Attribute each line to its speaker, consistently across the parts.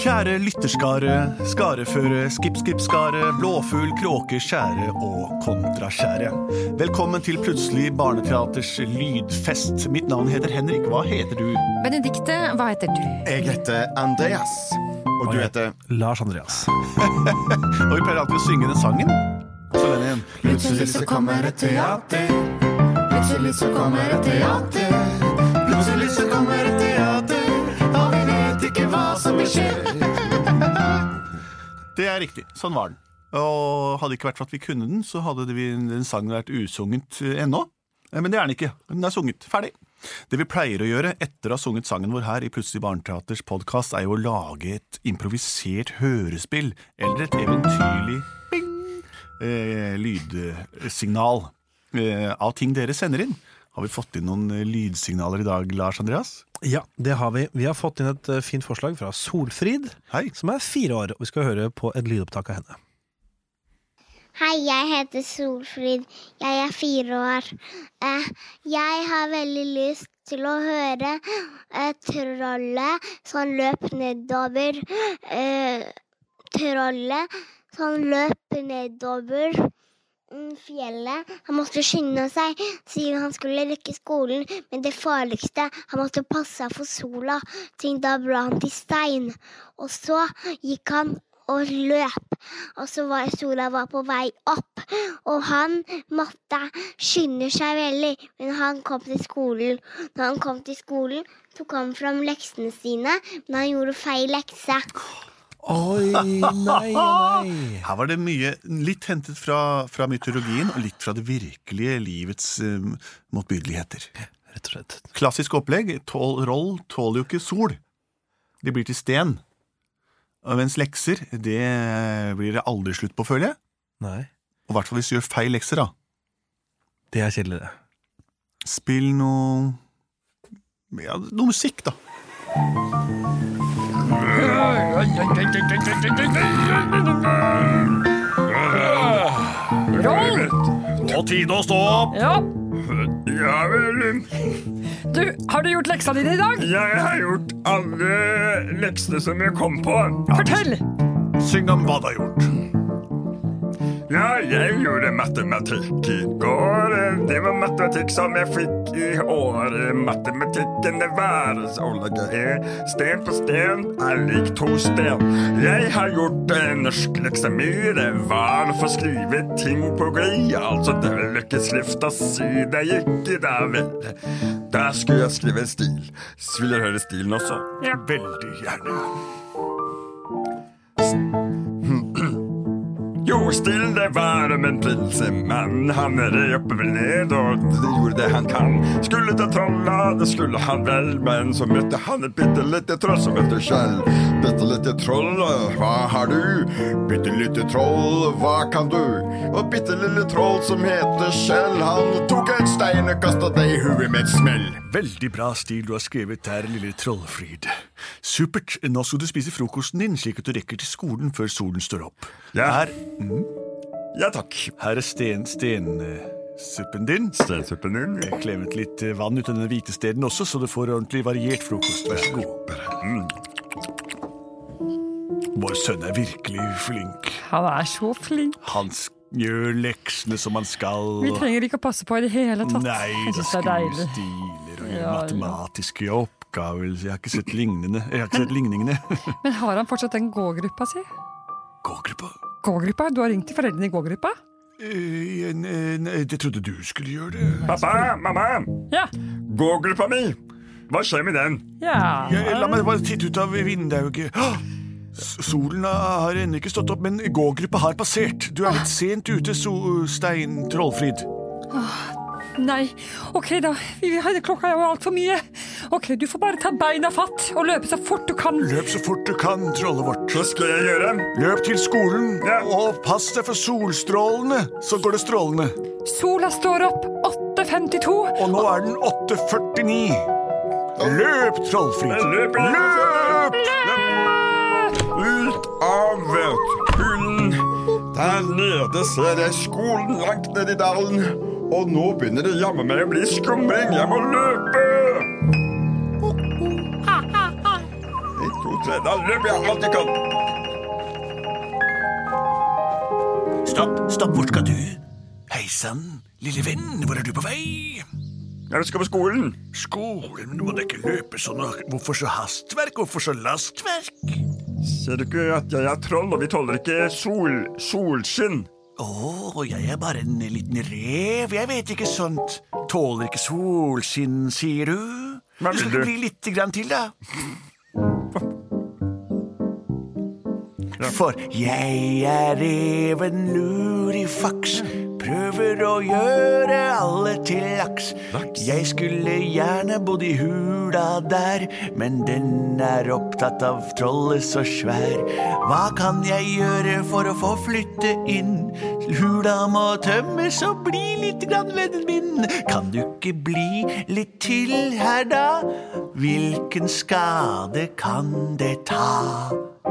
Speaker 1: Kjære lytterskare, skareføre, skip-skip-skare, blåfugl, kråke, skjære og kontraskjære. Velkommen til Plutselig Barneteaters lydfest. Mitt navn heter Henrik. Hva heter du?
Speaker 2: Benedikte, hva heter du?
Speaker 3: Jeg heter Andreas. Og du heter?
Speaker 4: Lars Andreas.
Speaker 1: Og vi pleier alltid å synge den sangen. Så den igjen.
Speaker 3: Plutselig så kommer et teater. Plutselig så kommer et teater. Plutselig så kommer et teater. Og vi vet ikke hva som vil skje.
Speaker 1: Det er riktig, sånn var den. Og hadde det ikke vært for at vi kunne den, så hadde den sangen vært usunget ennå. Men det er den ikke, den er sunget, ferdig. Det vi pleier å gjøre etter å ha sunget sangen vår her i Plutselig Barneteaters podcast er jo å lage et improvisert hørespill, eller et eventyrlig lydsignal av ting dere sender inn. Har vi fått inn noen lydsignaler i dag, Lars Andreas?
Speaker 4: Ja, det har vi. Vi har fått inn et fint forslag fra Solfrid,
Speaker 1: Hei.
Speaker 4: som er 4 år, og vi skal høre på et lydopptak av henne.
Speaker 5: Hei, jeg heter Solfrid. Jeg er 4 år. Jeg har veldig lyst til å høre trollet som løp nedover. Trollet som løp nedover fjellet. Han måtte skynde seg siden han skulle rekke skolen, men det farligste, han måtte passe for sola, siden da ble han til stein. Og så gikk han og løp, og så var sola på vei opp, og han måtte skynde seg veldig, men han kom til skolen. Når han kom til skolen, tok han fram leksene sine, men han gjorde feil lekse.
Speaker 4: Oi, nei.
Speaker 1: Her var det mye, litt hentet fra mytologien, og litt fra det virkelige livets motbydeligheter.
Speaker 4: Rett og slett.
Speaker 1: Klassisk opplegg, roll tåler jo ikke sol. De blir til sten. Og mens lekser, det blir det aldri slutt på, føler jeg.
Speaker 4: Nei,
Speaker 1: Og i hvert fall hvis du gjør feil lekser, da.
Speaker 4: det er kjedeligere.
Speaker 1: Spill noe musikk, da.
Speaker 2: Roll!
Speaker 1: Nå tid å stå opp!
Speaker 2: Ja,
Speaker 6: Ja vel,
Speaker 2: du, har du gjort leksa dine i dag?
Speaker 6: jeg har gjort alle leksene som jeg kom på.
Speaker 2: Fortell!
Speaker 1: Syng om hva du har gjort.
Speaker 6: Ja, jeg gjorde matematikk i går. Det var matematikk som jeg fikk i år. Matematikken det var å legge sten på sten er lik 2 sten. Jeg har gjort norsk leksa mi. Det var å få skrive ting på glid. Altså det vil ikke skrifta sy. Det gikk da vel. Der skulle jeg skrive en stil. Vil dere høre stilen også?
Speaker 1: Ja, veldig gjerne.
Speaker 6: Jo, stilen det var om en prinsemann. Han red opp og ned og gjorde det han kan. Skulle ta trolla, det skulle han vel. Men så møtte han et bittelite troll som heter Kjell. Bittelite troll, hva har du? Bittelite troll, hva kan du? Og bittelille troll som heter Kjell, han tok en stein og kastet det i huet med et smell.
Speaker 1: Veldig bra stil du har skrevet der, lille Trollfrid. Supert. Nå skal du spise frokosten din, slik at du rekker til skolen før solen står opp.
Speaker 6: Ja. Ja, takk.
Speaker 1: Her er stensuppen din.
Speaker 6: Stensuppen din.
Speaker 1: Jeg har klemet litt vann ut av denne hvite steden også, så du får ordentlig variert frokost. Vær så god. Vår sønn er virkelig flink.
Speaker 2: Han er så flink.
Speaker 1: Han gjør leksene som han skal.
Speaker 2: Vi trenger ikke å passe på i det hele tatt.
Speaker 1: Nei,
Speaker 2: Jeg
Speaker 1: da
Speaker 2: synes det er deilig.
Speaker 1: skuespiller og gjør
Speaker 2: Ja.
Speaker 1: matematiske oppgaver. Jeg har ikke sett ligningene.
Speaker 2: Men har han fortsatt den gågruppa si?
Speaker 1: Gågruppa?
Speaker 2: Gågruppa? Du har ringt til foreldrene i gågruppa?
Speaker 1: Nei, det trodde du skulle gjøre det.
Speaker 6: Pappa, mamma,
Speaker 2: Ja.
Speaker 6: gågruppa mi. Hva skjer med den?
Speaker 2: Ja.
Speaker 1: La meg bare titte ut av vinduet. Solen har ennå ikke stått opp, men gågruppa har passert. Du er litt sent ute, Stein Trollfrid.
Speaker 2: Nei, ok da. Klokka er jo alt for mye. Ok, du får bare ta beina fatt og løpe så fort du kan.
Speaker 1: Løp så fort du kan, trollet vårt.
Speaker 6: Hva skal jeg gjøre?
Speaker 1: Løp til skolen,
Speaker 6: Ja.
Speaker 1: og pass deg for solstrålene, så går det strålende.
Speaker 2: Sola står opp 8:52.
Speaker 1: Og nå er den 8:49. Løp, Trollfrid.
Speaker 6: Løp! Ut av hulen. Der nede ser jeg skolen langt ned i dalen. Og nå begynner det jammen meg å bli skumring. Jeg må løpe! 2, 3, da løper jeg alt jeg kan.
Speaker 1: Stopp, hvor skal du? Hei sann, lille venn, hvor er du på vei?
Speaker 6: Jeg skal på skolen.
Speaker 1: Skolen, men du må ikke løpe sånn. Hvorfor så hastverk, hvorfor så lastverk?
Speaker 6: Ser du ikke at jeg er troll, og vi tåler ikke solskinn?
Speaker 1: Jeg er bare en liten rev, jeg vet ikke sånt. Tåler ikke solskinn, sier du? Du skal ikke bli litt grann til, da. For jeg er reven lurifaks, prøver å gjøre alle til laks. Jeg skulle gjerne bodd i hula der, men den er opptatt av trollet så svær. Hva kan jeg gjøre for å få flytte inn? Hula må tømmes og bli litt grann vennen min. Kan du ikke bli litt til her da? Hvilken skade kan det ta?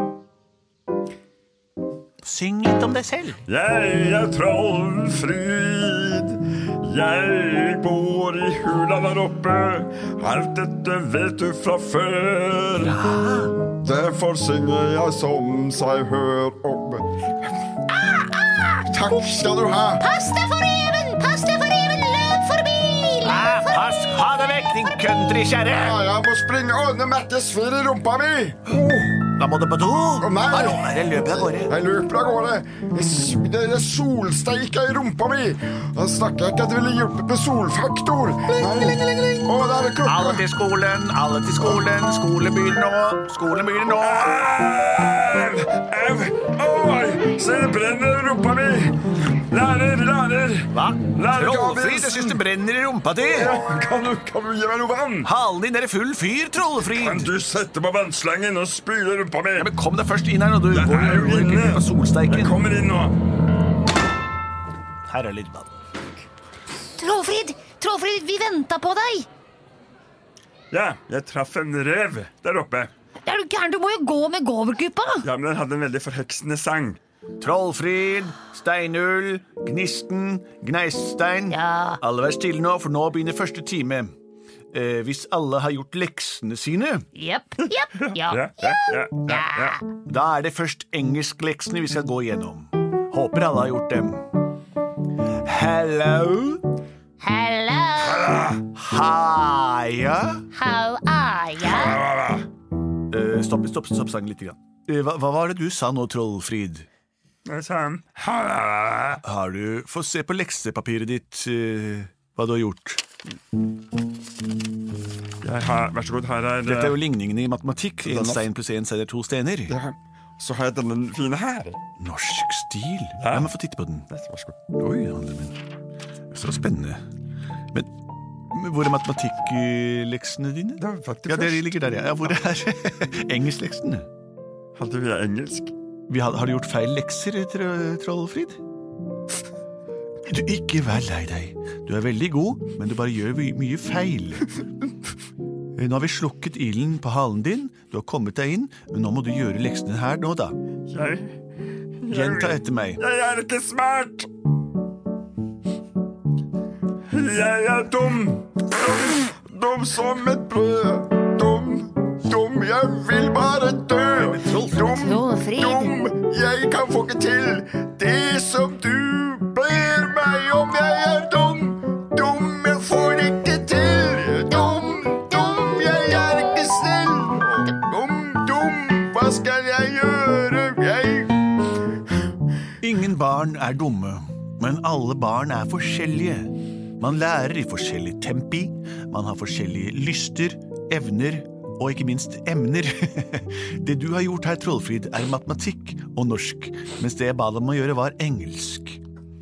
Speaker 1: Syng litt om deg selv.
Speaker 6: Jeg er Trollfrid. Jeg bor i hula der oppe. Alt dette vet du fra før. Derfor synger jeg som seg hør oppe. Takk skal du ha.
Speaker 5: Pass deg for reven! Pass deg for reven! Løp forbi!
Speaker 1: Pass, ha deg vekk, din countrykjerre!
Speaker 6: Jeg må springe og Mette svir i rumpa mi.
Speaker 1: Da må du på do.
Speaker 6: Nei.
Speaker 1: Hallo, jeg løper av gårde.
Speaker 6: Jeg løper av gårde. Det er solsteika i rumpa mi. Da snakker jeg ikke at det ville hjulpet med solfaktor. Nei. Der er klokka.
Speaker 1: Alle til skolen, alle til skolen. Skolen begynner nå.
Speaker 6: Au. Oi, se det brenner i rumpa mi. Lærer.
Speaker 1: Hva? Trollfrid, jeg synes det brenner i rumpa di.
Speaker 6: Kan du gi meg noe vann?
Speaker 1: Halen din er i full fyr, Trollfrid.
Speaker 6: Kan du sette på vannslangen og spyle rumpa mi?
Speaker 1: Ja, men kom deg først inn her når du
Speaker 6: Jeg
Speaker 1: går
Speaker 6: er jo inne.
Speaker 1: på solsteiken.
Speaker 6: Jeg kommer inn nå.
Speaker 1: Her er litt vann.
Speaker 5: Trollfrid, vi ventet på deg.
Speaker 6: Ja, jeg traff en rev der oppe.
Speaker 5: Er du gæren? Du må jo gå med gåverkuppa.
Speaker 6: Ja, men den hadde en veldig forheksende sang.
Speaker 1: Trollfrid, Steinull, Gnisten, Gneistein.
Speaker 5: Ja.
Speaker 1: Alle vær stille nå, for nå begynner første time. Hvis alle har gjort leksene sine,
Speaker 5: Jepp. Ja.
Speaker 1: da er det først engelskleksene vi skal gå igjennom. Håper alle har gjort dem. Hello. Hiya.
Speaker 5: How are ya?
Speaker 1: Stopp sangen litt grann. Hva var det du sa nå, Trollfrid?
Speaker 6: Jeg sa han.
Speaker 1: Har du fått se på leksepapiret ditt hva du har gjort?
Speaker 6: Vær så god, her er
Speaker 1: Dette er jo ligningene i matematikk. 1 stein pluss 1 er 2 stener.
Speaker 6: Ja, så har jeg denne fine her.
Speaker 1: Norsk stil. Ja, men få titte på den.
Speaker 6: Vær så god.
Speaker 1: Oi, så spennende. Men hvor er matematikkleksene dine?
Speaker 6: Det var faktisk
Speaker 1: Ja, det ligger der, ja. Hvor er engelskleksene?
Speaker 6: Hadde vi engelsk?
Speaker 1: Har du gjort feil lekser, Trollfrid? Du, ikke vær lei deg. Du er veldig god, men du bare gjør mye feil. Nå har vi slukket ilden på halen din. Du har kommet deg inn, men nå må du gjøre leksene her nå, da. Gjenta etter meg.
Speaker 6: Jeg er ikke smart. Jeg er dum. Dum som et brød. Dum, jeg vil bare dø. Dum, jeg kan få ikke til det som du ber meg om. Jeg er dum, jeg får det ikke til. Dum, jeg er ikke snill. Dum, hva skal jeg gjøre?
Speaker 1: Ingen barn er dumme, men alle barn er forskjellige. Man lærer i forskjellig tempi, man har forskjellige lyster, evner og ikke minst emner. Det du har gjort her, Trollfrid, er matematikk og norsk, mens det jeg ba dem å gjøre var engelsk.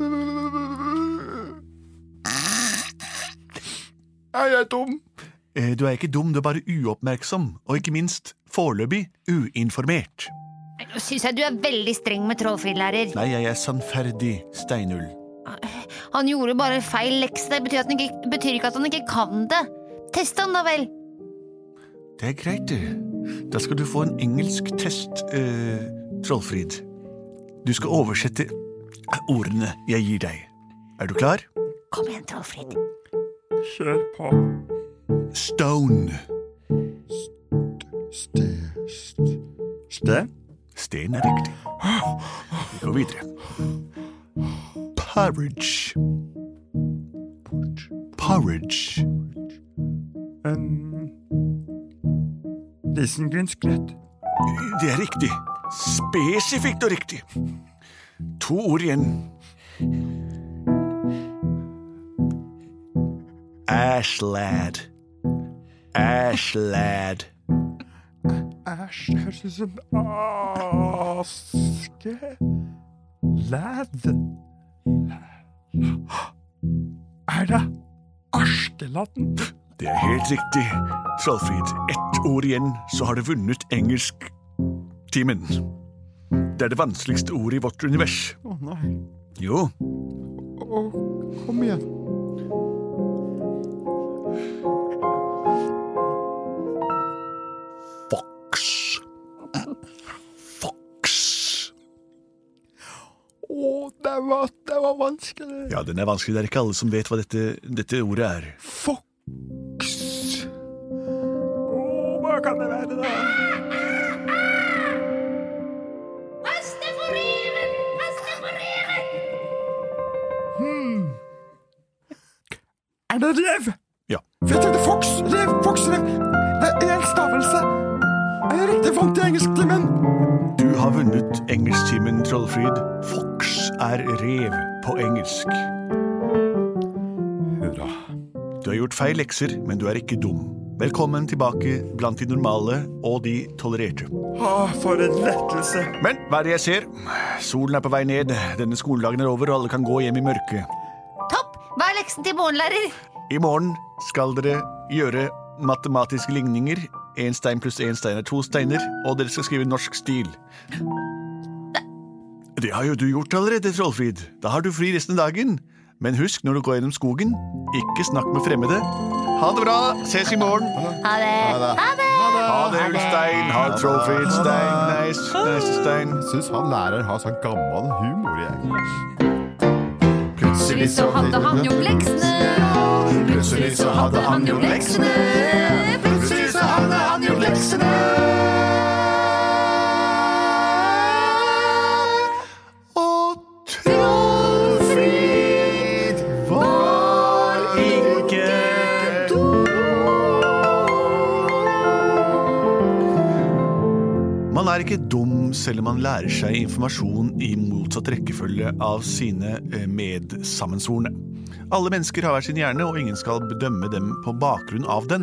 Speaker 6: Er jeg dum?
Speaker 1: Du er ikke dum, du er bare uoppmerksom, og ikke minst foreløpig uinformert.
Speaker 5: Nå synes jeg du er veldig streng med Trollfrid-lærer.
Speaker 1: Nei, jeg er sannferdig, Steinull.
Speaker 5: Han gjorde bare feil lekse. Det betyr ikke at han ikke kan det. Test han da vel.
Speaker 1: Det er greit, det. Da skal du få en engelsk test, Trollfrid. Du skal oversette ordene jeg gir deg. Er du klar?
Speaker 5: Kom igjen, Trollfrid.
Speaker 6: Kjør på.
Speaker 1: Stone.
Speaker 6: Sten?
Speaker 1: Sten riktig. Vi går videre. Porridge. Porridge.
Speaker 6: Risengrynsgrøt.
Speaker 1: Det riktig. Spesifikt og riktig. 2 ord igjen. Ashlad. Ashlad.
Speaker 6: Æsj, det høres ut som aske. Lad. Det Askeladden?
Speaker 1: Det helt riktig. Trollfrid, 1 ord igjen, så har du vunnet engelsk-timen. Det det vanskeligste ordet i vårt univers.
Speaker 6: Nei.
Speaker 1: Jo.
Speaker 6: Kom igjen.
Speaker 1: Fox. Fox.
Speaker 6: Det var vanskelig.
Speaker 1: Ja, den vanskelig. Det ikke alle som vet hva dette ordet
Speaker 6: Fox. Hva kan det være da? Det rev?
Speaker 1: Ja.
Speaker 6: For jeg tenkte fox, rev, foxrev. Det en stavelse. Jeg riktig vant i engelsktimen.
Speaker 1: Du har vunnet engelsktimen, Trollfrid. Fox rev på engelsk.
Speaker 6: Hurra.
Speaker 1: Du har gjort feil lekser, men du ikke dum. Velkommen tilbake blant de normale og de tolererte.
Speaker 6: For en lettelse.
Speaker 1: Men hva det jeg ser? Solen på vei ned, denne skoledagen over, og alle kan gå hjem i mørket.
Speaker 7: Topp! Hva leksen til morgenlærer?
Speaker 1: I morgen skal dere gjøre matematiske ligninger. 1 stein pluss 1 stein 2 steiner, og dere skal skrive norsk stil. Det har jo du gjort allerede, Trollfrid. Da har du fri resten av dagen. Men husk, når du går gjennom skogen, ikke snakk med fremmede. Ha det bra, ses i morgen.
Speaker 7: Ha det! Ha det!
Speaker 1: Ha det, Ulstein. Ha det, Trollfrid. Stein, nice stein.
Speaker 6: Jeg synes han lærer har sånn gammel humor, jeg.
Speaker 7: Plutselig så hadde han gjort leksene.
Speaker 3: Plutselig så hadde han gjort leksene. Plutselig så hadde han gjort leksene.
Speaker 1: Og Trollfrid var ikke dum. Man ikke dum selv om man lærer seg informasjon i motsatt rekkefølge av sine medsammensvorne. Alle mennesker har hver sin hjerne, og ingen skal bedømme dem på bakgrunn av den.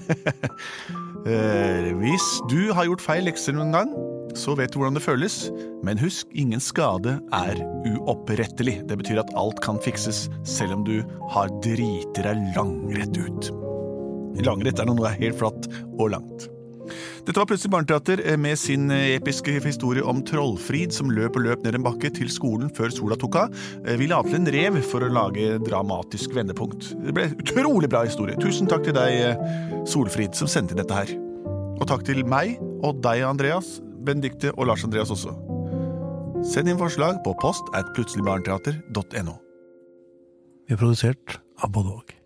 Speaker 1: Hvis du har gjort feil lekser noen gang, så vet du hvordan det føles. Men husk, ingen skade uopprettelig. Det betyr at alt kan fikses, selv om du har driter deg langrett ut. Langrett når noe helt flatt og langt. Dette var Plutselig barneteater med sin episke historie om Trollfrid som løp ned en bakke til skolen før sola tok av. Vi la til en rev for å lage dramatisk vendepunkt. Det ble utrolig bra historie. Tusen takk til deg, Solfrid, som sendte dette her. Og takk til meg og deg, Andreas, Benedikte og Lars Andreas også. Send inn forslag på post@plutseligbarneteater.no.
Speaker 4: Vi produsert av både og.